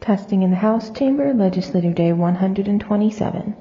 Testing in the House Chamber, Legislative Day 127.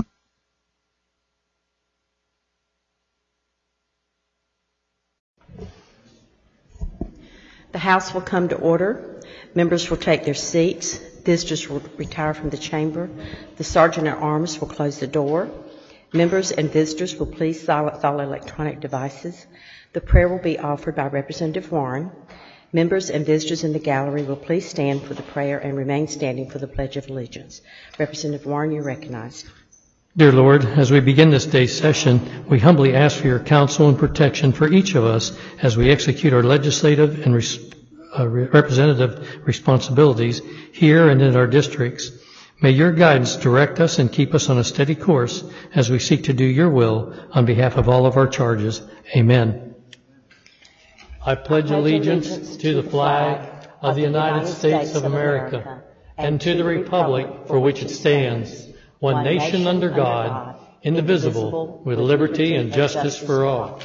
The House will come to order. Members will take their seats. Visitors will retire from the chamber. The Sergeant at Arms will close the door. Members and visitors will please silence all electronic devices. The prayer will be offered by Representative Warren. Members and visitors in the gallery will please stand for the prayer and remain standing for the Pledge of Allegiance. Representative Warren, you're recognized. Dear Lord, as we begin this day's session, we humbly ask for your counsel and protection for each of us as we execute our legislative and representative responsibilities here and in our districts. May your guidance direct us and keep us on a steady course as we seek to do your will on behalf of all of our charges. Amen. I pledge allegiance to the flag of the United States of America and to the republic for which it stands, one nation under God, indivisible, with liberty and justice for all.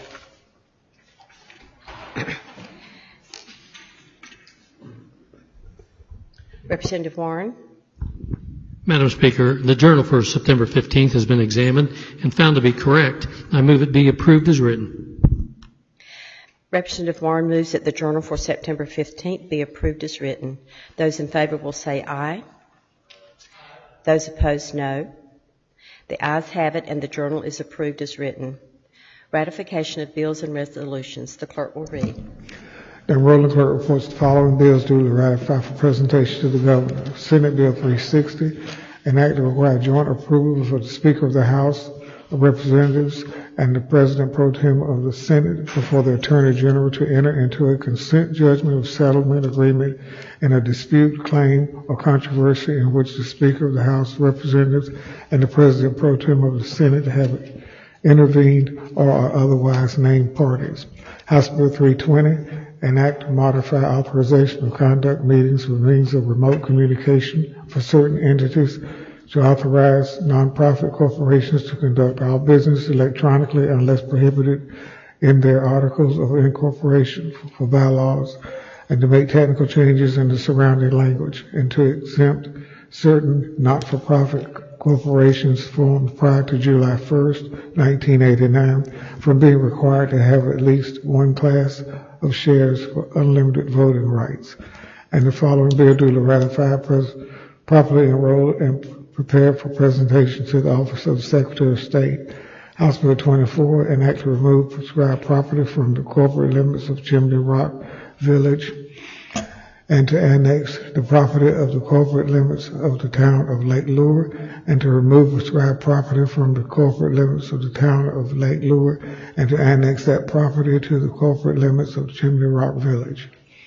Representative Warren. Madam Speaker, the journal for September 15th has been examined and found to be correct. I move it be approved as written. Representative Warren moves that the journal for September 15th be approved as written. Those in favor will say aye. Those opposed, no. The ayes have it, and the journal is approved as written. Ratification of bills and resolutions. The clerk will read. The enrolling clerk reports the following bills duly ratified for presentation to the Governor. Senate Bill 360, an act to require joint approval for the Speaker of the House of Representatives and the President Pro Tem of the Senate before the Attorney General to enter into a consent judgment of settlement agreement in a dispute, claim, or controversy in which the Speaker of the House of Representatives and the President Pro Tem of the Senate have intervened or are otherwise named parties. House Bill 320, an act to modify authorization of conduct meetings with means of remote communication for certain entities to authorize nonprofit corporations to conduct all business electronically unless prohibited in their articles of incorporation for bylaws, and to make technical changes in the surrounding language, and to exempt certain not-for-profit corporations formed prior to July 1st, 1989 from being required to have at least one class of shares for unlimited voting rights. And the following bill duly ratified, properly enrolled, and prepared for presentation to the Office of the Secretary of State. House Bill 24, an act to remove prescribed property from the corporate limits of Chimney Rock Village and to annex the property of the corporate limits of the town of Lake Lure, and to remove prescribed property from the corporate limits of the town of Lake Lure, and to annex that property to the corporate limits of Chimney Rock Village.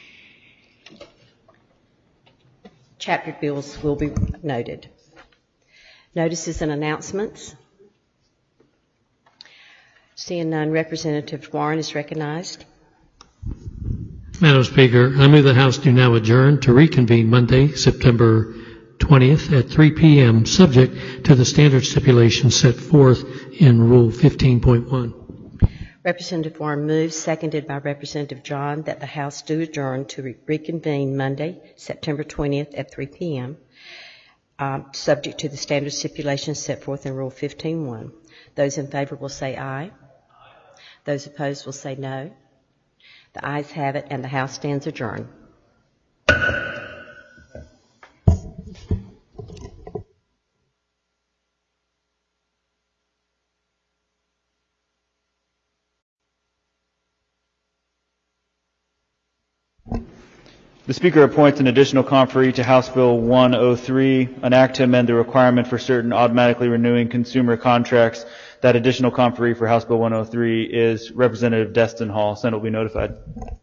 Chapter bills will be noted. Notices and announcements. Seeing none, Representative Warren is recognized. Madam Speaker, I move the House do now adjourn to reconvene Monday, September 20th at 3 p.m., subject to the standard stipulations set forth in Rule 15.1. Representative Warren moves, seconded by Representative John, that the House do adjourn to reconvene Monday, September 20th at 3 p.m., subject to the standard stipulations set forth in Rule 15.1. Those in favor will say aye. Those opposed will say no. The ayes have it, and the House stands adjourned. The Speaker appoints an additional conferee to House Bill 103, an act to amend the requirement for certain automatically renewing consumer contracts. That additional conferee for House Bill 103 is Representative Destin Hall. Senate will be notified.